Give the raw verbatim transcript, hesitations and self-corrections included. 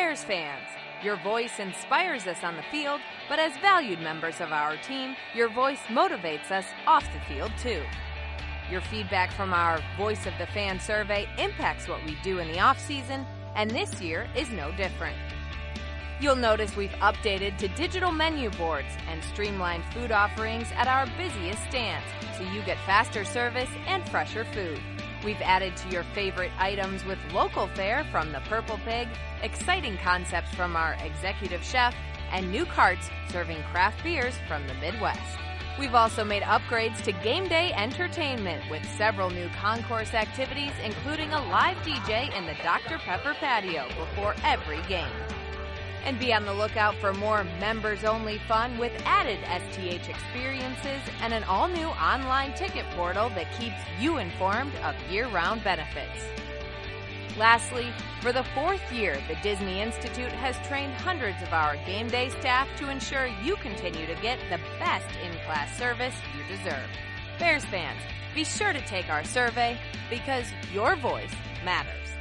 Bears fans. Your voice inspires us on the field, but as valued members of our team, your voice motivates us off the field too. Your feedback from our Voice of the Fan survey impacts what we do in the off-season, and this year is no different. You'll notice we've updated to digital menu boards and streamlined food offerings at our busiest stands, so you get faster service and fresher food. We've added to your favorite items with local fare from the Purple Pig, exciting concepts from our executive chef, and new carts serving craft beers from the Midwest. We've also made upgrades to game day entertainment with several new concourse activities, including a live D J in the Doctor Pepper patio before every game. And be on the lookout for more members-only fun with added S T H experiences and an all-new online ticket portal that keeps you informed of year-round benefits. Lastly, for the fourth year, the Disney Institute has trained hundreds of our game day staff to ensure you continue to get the best in-class service you deserve. Bears fans, be sure to take our survey because your voice matters.